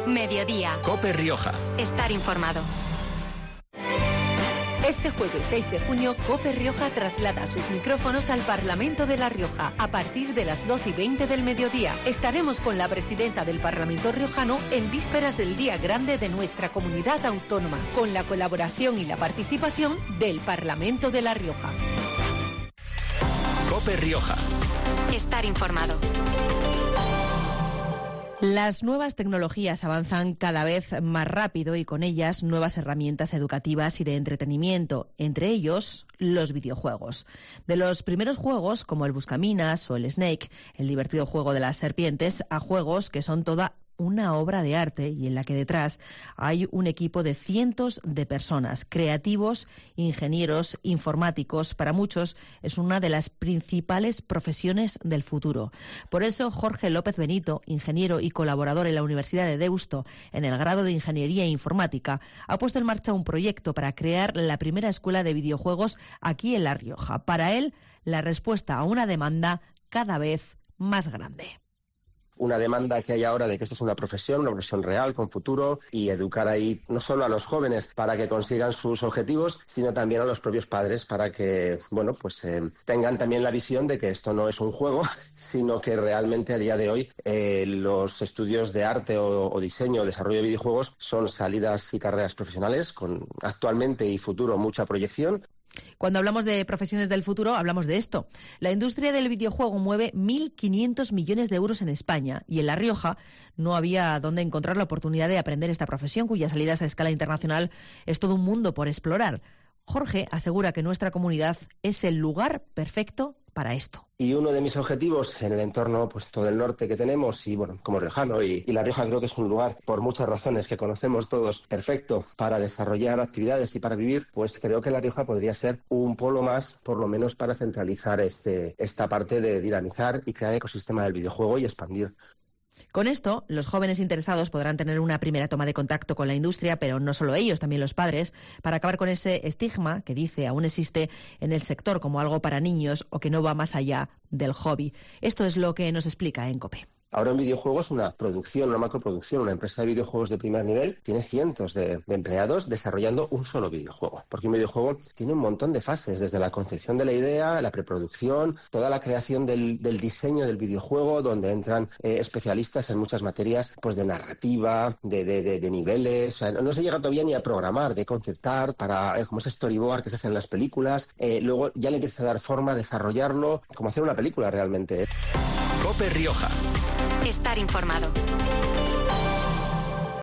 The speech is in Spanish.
Mediodía. COPE Rioja. Estar informado. Este jueves 6 de junio, COPE Rioja traslada sus micrófonos al Parlamento de La Rioja a partir de las 12:20 del mediodía. Estaremos con la presidenta del Parlamento riojano en vísperas del Día Grande de nuestra comunidad autónoma, con la colaboración y la participación del Parlamento de La Rioja. COPE Rioja. Estar informado. Las nuevas tecnologías avanzan cada vez más rápido y con ellas nuevas herramientas educativas y de entretenimiento, entre ellos los videojuegos. De los primeros juegos, como el Buscaminas o el Snake, el divertido juego de las serpientes, a juegos que son toda una obra de arte y en la que detrás hay un equipo de cientos de personas, creativos, ingenieros, informáticos. Para muchos es una de las principales profesiones del futuro. Por eso Jorge López Benito, ingeniero y colaborador en la Universidad de Deusto en el grado de Ingeniería e Informática, ha puesto en marcha un proyecto para crear la primera escuela de videojuegos aquí en La Rioja. Para él, la respuesta a una demanda cada vez más grande. Una demanda que hay ahora de que esto es una profesión real, con futuro, y educar ahí no solo a los jóvenes para que consigan sus objetivos, sino también a los propios padres para que, tengan también la visión de que esto no es un juego, sino que realmente a día de hoy los estudios de arte o diseño o desarrollo de videojuegos son salidas y carreras profesionales con actualmente y futuro mucha proyección. Cuando hablamos de profesiones del futuro, hablamos de esto. La industria del videojuego mueve 1.500 millones de euros en España y en La Rioja no había dónde encontrar la oportunidad de aprender esta profesión, cuyas salidas a escala internacional es todo un mundo por explorar. Jorge asegura que nuestra comunidad es el lugar perfecto para esto. Y uno de mis objetivos en el entorno, todo el norte que tenemos, y como riojano, y La Rioja creo que es un lugar, por muchas razones que conocemos todos, perfecto para desarrollar actividades y para vivir, pues creo que La Rioja podría ser un polo más, por lo menos para centralizar esta parte de dinamizar y crear ecosistema del videojuego y expandir. Con esto, los jóvenes interesados podrán tener una primera toma de contacto con la industria, pero no solo ellos, también los padres, para acabar con ese estigma que dice aún existe en el sector como algo para niños o que no va más allá del hobby. Esto es lo que nos explica en COPE. Ahora un videojuego es una producción, una macroproducción. Una empresa de videojuegos de primer nivel tiene cientos de empleados desarrollando un solo videojuego. Porque un videojuego tiene un montón de fases, desde la concepción de la idea, la preproducción, toda la creación del diseño del videojuego, donde entran especialistas en muchas materias de narrativa, de niveles. O sea, no se llega todavía ni a programar, de concept art, para como ese storyboard que se hace en las películas. Luego ya le empieza a dar forma, a desarrollarlo, como hacer una película realmente. COPE Rioja. Estar informado.